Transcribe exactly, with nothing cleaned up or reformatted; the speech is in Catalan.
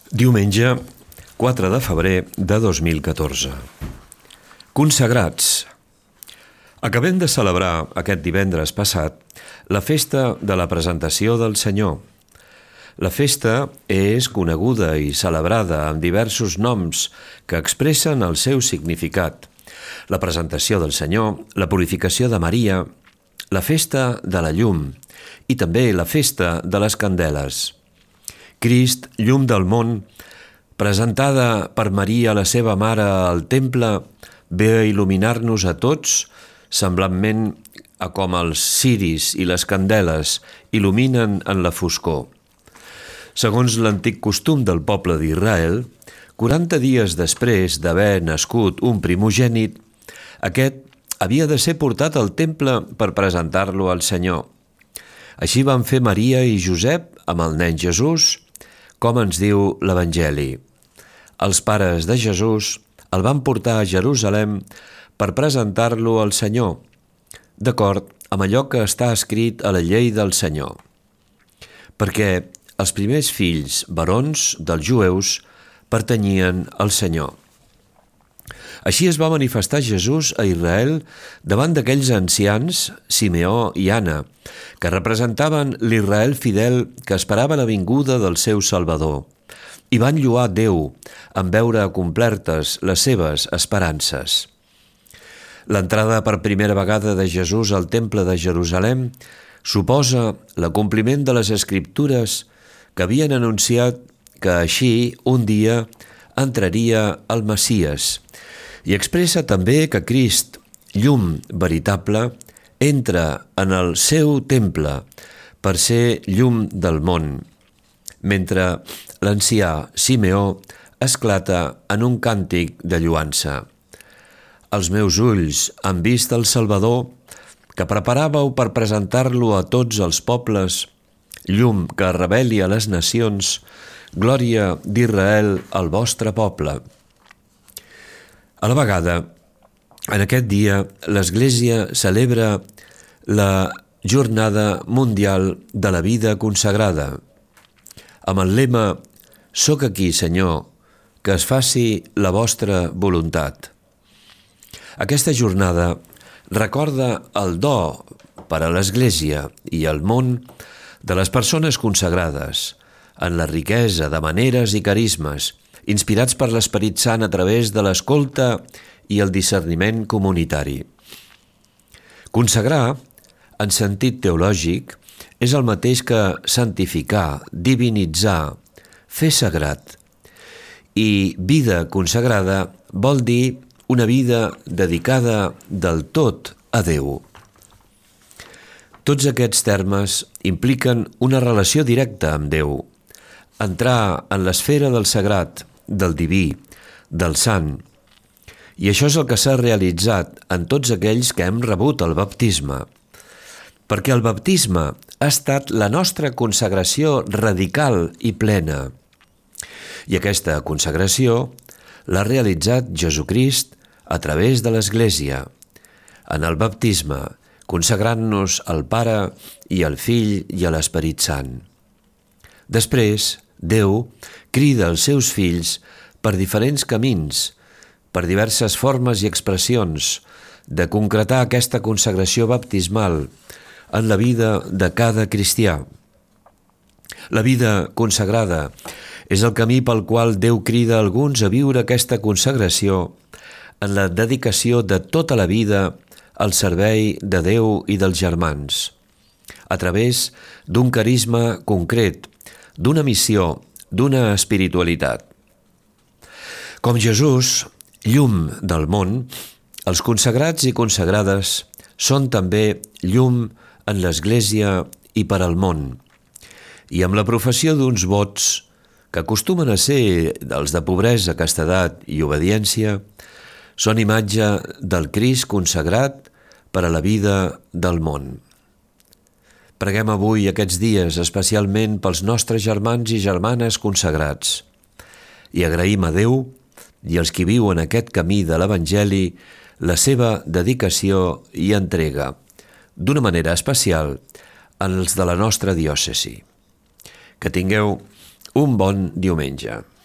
Diumenge, quatre de febrer de dos mil catorze. Consagrats. Acabem de celebrar aquest divendres passat la festa de la presentació del Senyor. La festa és coneguda i celebrada amb diversos noms que expressen el seu significat. La presentació del Senyor, la purificació de Maria, la festa de la llum i també la festa de les candeles. Crist, llum del món, presentada per Maria, la seva mare, al temple, ve a il·luminar-nos a tots, semblantment a com els ciris i les candeles il·luminen en la foscor. Segons l'antic costum del poble d'Israel, quaranta dies després d'haver nascut un primogènit, aquest havia de ser portat al temple per presentar-lo al Senyor. Així van fer Maria i Josep amb el nen Jesús, com ens diu l'Evangeli. Els pares de Jesús el van portar a Jerusalem per presentar-lo al Senyor, d'acord amb allò que està escrit a la llei del Senyor. Perquè els primers fills barons dels jueus pertanyien al Senyor. Així es va manifestar Jesús a Israel davant d'aquells ancians, Simeó i Anna, que representaven l'Israel fidel que esperava la vinguda del seu Salvador, i van lloar Déu en veure complertes les seves esperances. L'entrada per primera vegada de Jesús al temple de Jerusalem suposa l'acompliment de les Escriptures que havien anunciat que així un dia entraria el Messies, i expressa també que Crist, llum veritable, entra en el seu temple per ser llum del món, mentre l'ancià Simeó esclata en un càntic de lloança. Els meus ulls han vist el Salvador, que preparàveu per presentar-lo a tots els pobles, llum que reveli a les nacions, glòria d'Israel al vostre poble. A la vegada, en aquest dia, l'Església celebra la Jornada Mundial de la Vida Consagrada, amb el lema «Soc aquí, Senyor, que es faci la vostra voluntat». Aquesta jornada recorda el do per a l'Església i el món de les persones consagrades, en la riquesa de maneres i carismes, inspirats per l'Esperit Sant a través de l'escolta i el discerniment comunitari. Consagrar, en sentit teològic, és el mateix que santificar, divinitzar, fer sagrat. I vida consagrada vol dir una vida dedicada del tot a Déu. Tots aquests termes impliquen una relació directa amb Déu, entrar en l'esfera del sagrat, del diví, del sant. I això és el que s'ha realitzat en tots aquells que hem rebut el baptisme, perquè el baptisme ha estat la nostra consagració radical i plena. I aquesta consagració l'ha realitzat Jesucrist a través de l'Església, en el baptisme, consagrant-nos al Pare i al Fill i a l'Esperit Sant. Després, Déu crida els seus fills per diferents camins, per diverses formes i expressions, de concretar aquesta consagració baptismal en la vida de cada cristià. La vida consagrada és el camí pel qual Déu crida alguns a viure aquesta consagració en la dedicació de tota la vida al servei de Déu i dels germans, a través d'un carisma concret, d'una missió, d'una espiritualitat. Com Jesús, llum del món, els consagrats i consagrades són també llum en l'Església i per al món. I amb la professió d'uns vots, que acostumen a ser els de pobresa, castedat i obediència, són imatge del Crist consagrat per a la vida del món. Preguem avui aquests dies especialment pels nostres germans i germanes consagrats i agraïm a Déu i als qui viuen aquest camí de l'Evangeli la seva dedicació i entrega, d'una manera especial als de la nostra diòcesi. Que tingueu un bon diumenge.